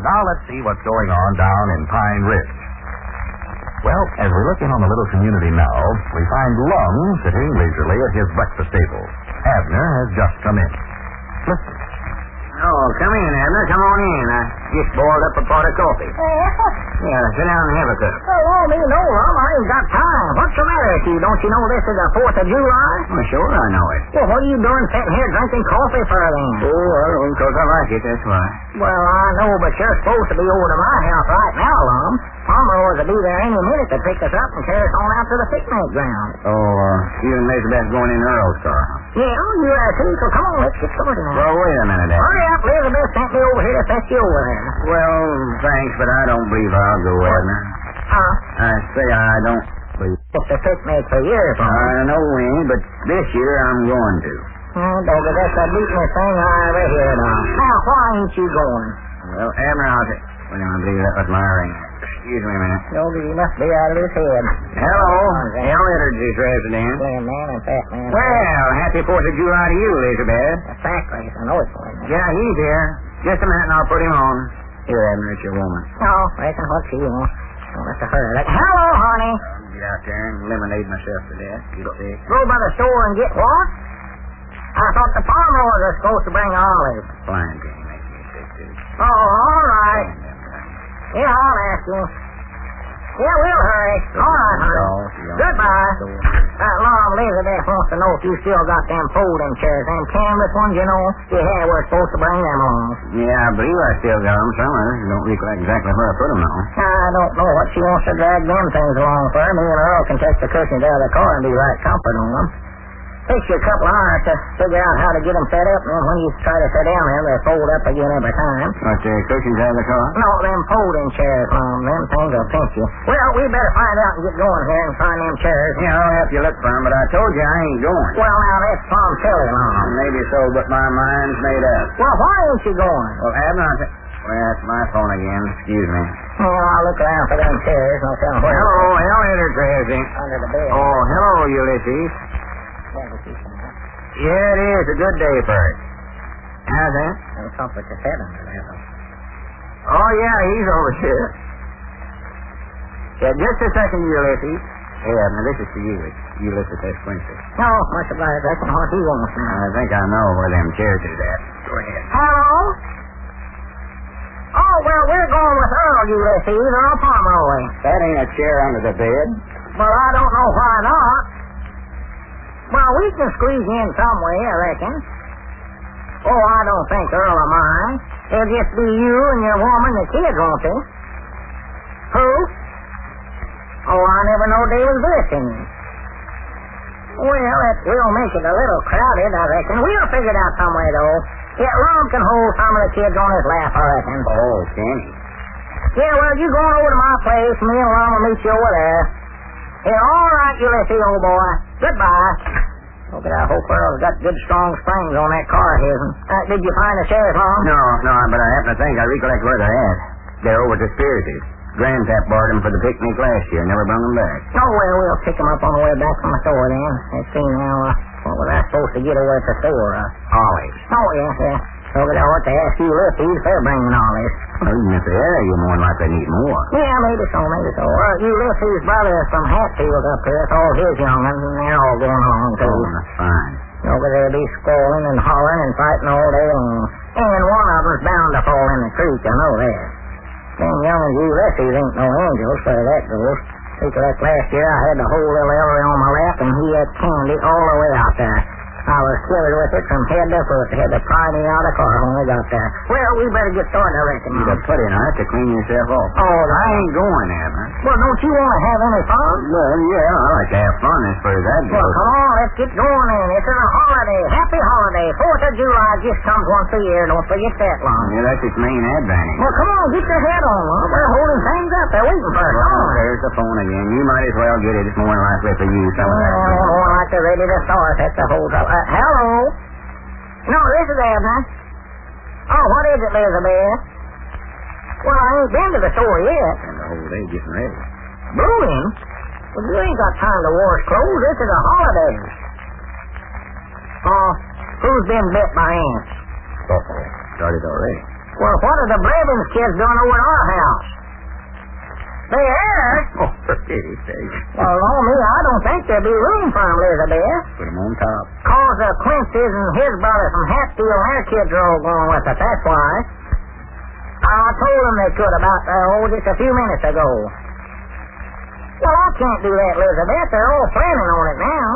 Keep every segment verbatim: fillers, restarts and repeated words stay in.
Now let's see what's going on down in Pine Ridge. Well, as we look in on the little community now, we find Lum sitting leisurely at his breakfast table. Abner has just come in. Listen. Oh, come in, Abner. Come on in. I just boiled up a pot of coffee. Yeah, sit down and have a cup. Oh, oh, me no, Lum. I ain't got time. What's the matter with you? Don't you know this is the fourth of July? Well, sure, I know it. Well, what are you doing sitting here drinking coffee for then? Oh, well, because I like it, that's why. Well, I know, but you're supposed to be over to my house right now, Lum. Pomeroy's will be there any minute to pick us up and carry us on out to the picnic ground. Oh, uh, you and Elizabeth going in Earl's car, huh? Yeah, you are too, so come on, let's get started now. Well, wait a minute, Abner. Hurry up, Elizabeth sent me over here to fetch you over there. Well, thanks, but I don't believe I'll go, Abner. Huh? I say I don't believe... It's a picnic for years, Lum. I know, Winnie, but this year I'm going to. Oh, Doggy, that's the beatingest thing I ever heard of. Now, why ain't you going? Well, Abner, I'll say... Wait a minute, I believe that was my ring. Excuse me a minute. Doggy, he must be out of his head. Hello. Hell Energy's resident. Slim man and fat man. Well, happy fourth of July to you, Elizabeth. Exactly. I know it's going. Yeah, he's here. Just a minute and I'll put him on. Here, Abner, it's your woman. Oh, reckon what she wants. Oh, that's a her. Like, hello, honey. I'll get out there and lemonade myself to death. You see. Go by the store and get what? I thought the Pomeroys were supposed to bring olives. Fine, can you make me sick, too? Oh, all right. Yeah, I'll ask you. Yeah, we'll hurry. All right, honey. Goodbye. That long Elizabeth wants to know if you still got them folding chairs, them canvas ones, you know. Yeah, we're supposed to bring them along. Yeah, I believe I still got them somewhere. I don't recollect exactly where I put them, though. I don't know what she wants to drag them things along for. Me and Earl can take the cushions out of the car and be right comfort on them. Takes you a couple of hours to figure out how to get them set up, and then when you try to sit down there, they fold up again every time. What, the cushions out of the car? No, them folding chairs, Mom. Them things will pinch you. Well, we better find out and get going here and find them chairs. Yeah, I'll help you look for them, but I told you I ain't going. Well, now, that's plumb silly, Mom. Maybe so, but my mind's made up. Well, why ain't you going? Well, Abner, I th- well, that's my phone again. Excuse me. Well, I'll look around for them chairs, and I'll tell them where. Hello, Elevator Crazy. Under the bed. Oh, hello, Ulysses. Yeah, it is a good day for it. How's that? And comfort to sit under there. Oh, yeah, he's over here. Yeah, just a second, Ulysses. Hey, Abner, this is for you. It's Ulysses S. Quincy. No, much obliged. That's what he wants now. I think I know where them chairs is at. Go ahead. Hello? Oh, well, we're going with Earl, Ulysses, Earl Pomeroy. That ain't a chair under the bed. Well, I don't know why not. Well, we can squeeze in some way, I reckon. Oh, I don't think Earl will mind. It'll just be you and your woman and the kids, won't they? Who? Oh, I never knowed they was visiting. Well, it will make it a little crowded, I reckon. We'll figure it out some way, though. Yeah, Ron can hold some of the kids on his lap, I reckon. Oh, can he? Yeah, well, you go on over to my place. Me and Ron will meet you over there. Yeah, all right, Ulysses, old boy. Goodbye. Oh, but I hope Earl's got good, strong springs on that car of his. Uh, did you find the chairs, Ron? No, no, but I happen to think I recollect where they're at. They're over to Spears'. Grandpap borrowed them for the picnic last year. Never brought them back. Oh, well, we'll pick them up on the way back from the store then. Let's see now. Uh, what was I supposed to get over at the store? Uh, Olives. oh, yeah, yeah. So but I ought to ask you if he's fair bringing olives. Well, even if they are, you're more likely to need more. Yeah, maybe so, maybe so. Uh, Ulysses' brother is from Hatfield up here. It's all his young'uns, and they're all going along, too. Oh, that's fine. Over there be squalling and hollering and fighting all day long. And one of them's bound to fall in the creek, I know that. Them young'uns Ulysses ain't no angels, where that goes. Recollect last year I had the whole little Ellery on my lap, and he had candy all the way out there. I was scared with it from head to foot. They had to pry me out of the car when we got there. Well, we better get started, I reckon. You'd have put in on it to clean yourself off. Oh, I ain't going, Abner. Well, don't you want to have any fun? Well, yeah, I like to have fun as far as that goes. Well, come on, let's get going then. It's a holiday. Happy holiday. Fourth of July just comes once a year. Don't forget that, Lon. Yeah, that's its main advantage. Well, come on, get your head on, Lon. We're holding things up. They're waiting for us. Well, there's the phone again. You might as well get it. It's more than likely for you. Some of that. Well, more like they're ready to start. That's the whole trouble. Uh, hello? No, this is Abner. Oh, what is it, Elizabeth? Well, I ain't been to the store yet. And the whole day getting ready. Brewing? Well, you ain't got time to wash clothes. This is a holiday. Oh, who's been bit by ants? Uh-oh. Started already. Well, what are the Blevins kids doing over at our house? There? Oh, for pity's sake. Well, on me, I don't think there'll be room for 'em, Elizabeth. Put 'em on top. Cause uh, Quincy's and his brother from Hatfield and their kids are all going with us, that's why. I told them they could about, uh, oh, just a few minutes ago. Well, I can't do that, Elizabeth. They're all planning on it now.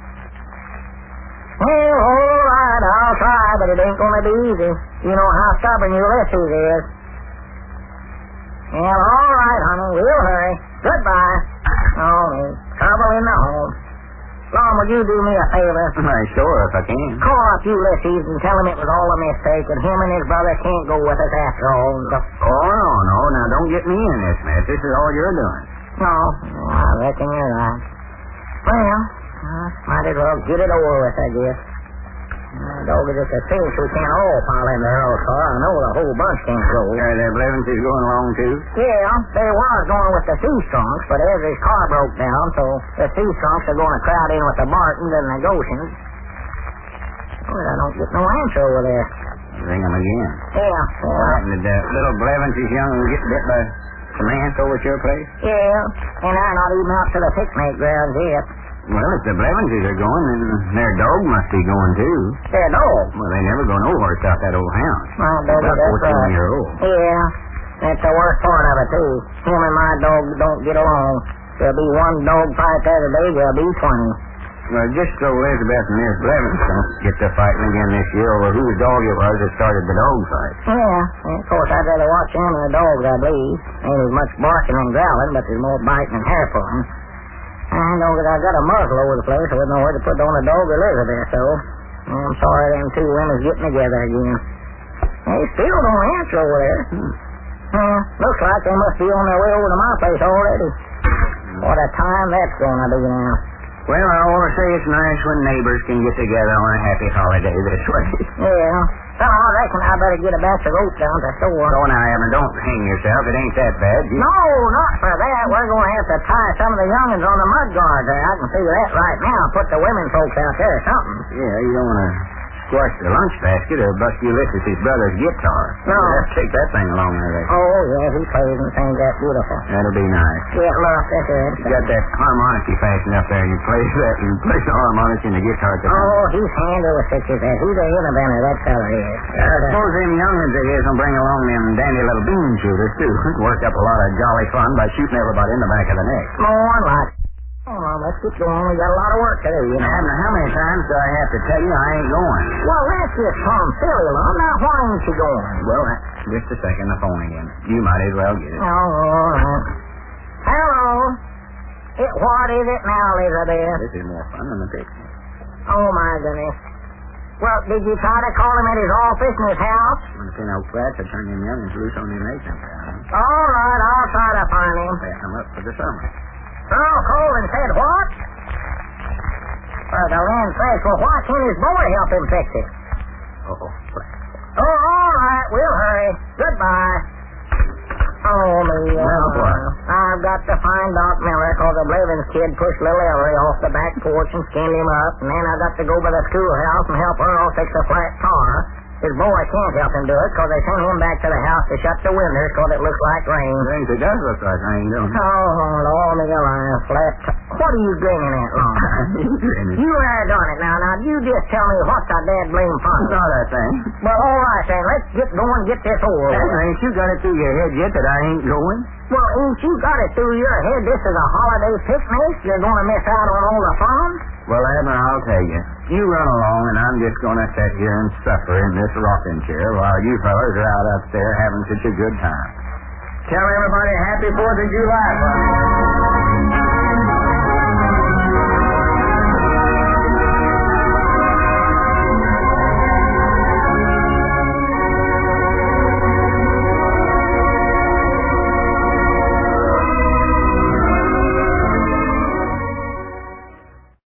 Well, all right, I'll try, but it ain't gonna be easy. You know how stubborn Ulysses is. Well, all right, honey, we'll hurry. Goodbye. Oh, me. Trouble in the home. Lon, would you do me a favor? Why, sure, if I can. Call up Ulysses and tell him it was all a mistake and him and his brother can't go with us after all. Oh, no, no. Now, don't get me in this mess. This is all you're doing. No, I reckon you're right. Well, uh, might as well get it over with, I guess. Uh, dog is just a cinch we can't all pile in the Earl's car. I know the whole bunch can't go. Are the Blevins is going along, too? Yeah, they was going with the Seastronks, but Ezra's car broke down, so the Seastronks are going to crowd in with the Bartons and the Goshens. Well, I don't get no answer over there. Ring 'em again. Yeah, yeah. What happened? Did the little Blevins is young and get bit by some ants over at your place? Yeah, and I'm not even out to the picnic grounds yet. Well, if the Blevinses are going, then their dog must be going, too. Their dog? Well, they never go nowhere without that old house. My dog, About that's fourteen right. year old. Yeah, that's the worst part of it, too. Him and my dog don't get along. There'll be one dog fight the other day, there'll be twenty. Well, just so Elizabeth and Miss Blevins don't get to fighting again this year over whose dog it was that started the dog fight. Yeah, and of course I'd rather watch him and the dogs, I believe. Ain't as much barking and growling, but there's more biting and hair pulling. I know that I got a muzzle over the place. I wouldn't know where to put on a dog or Elizabeth, so I'm sorry them two women's getting together again. They still don't answer over there. Hmm. Uh, looks like they must be on their way over to my place already. What a time that's going to be now. Well, I always say it's nice when neighbors can get together on a happy holiday this way. Yeah. Well, I reckon I better get a batch of oats down to the store. Oh, now, Evan, don't hang yourself. It ain't that bad. You... No, not for that. We're going to have to tie some of the young'uns on the mud guard there. I can see that right now. Put the women folks out there or something. Yeah, you don't want to squash the lunch basket or bust Ulysses' brother's guitar. No. You'll have to take that thing along there. Right? Oh, yeah, he plays and sings that beautiful. That'll be nice. Yeah, look, that's it. You got that harmonic you fastened up there, and you play that, and you play the harmonic and the guitar. Oh, he's handy with such as that. He's a innovator, that fella is. I suppose them young'uns of his will bring along them dandy little bean shooters, too. Work up a lot of jolly fun by shooting everybody in the back of the neck. More like. Oh, well, let's get going. We got a lot of work to do, you know. Abner, how many times do I have to tell you I ain't going? Well, that's just plumb silly, Lon. Now, why ain't you going? Well, that, just a second, the phone again. You might as well get it. Oh, all right. Hello. It, what is it now, Elizabeth? This is more fun than the picnic. Oh, my goodness. Well, did you try to call him at his office in his house? When the pin oak flats, I turn them young'uns loose on the nation. All right, I'll try to find him. Pass them up for the summer. Earl Colvin said what? Well, the land says, well, why can't his boy help him fix it? Oh, Oh, all right, we'll hurry. Goodbye. Oh, me. Well, uh, what? I've got to find Doc Miller, because the Blevins kid pushed little Ellery off the back porch and skinned him up, and then I got to go by the schoolhouse and help Earl fix a flat car. His boy can't help him do it, because they sent him back to the house to shut the windows, because it looks like rain. Things it does look like rain, don't it? Oh, Lord, me alive, flat t- What are you grinning at, Lon? You there done it now. Now, you just tell me what's the dead blame fun. Saw that thing. Well, all right, then. Let's get going and get this over with. Abner, ain't you got it through your head yet that I ain't going? Well, ain't you got it through your head this is a holiday picnic? You're going to miss out on all the fun? Well, Abner, I'll tell you. You run along, and I'm just going to sit here and suffer in this rocking chair while you fellas are out up there having such a good time. Tell everybody Happy Fourth of July, buddy.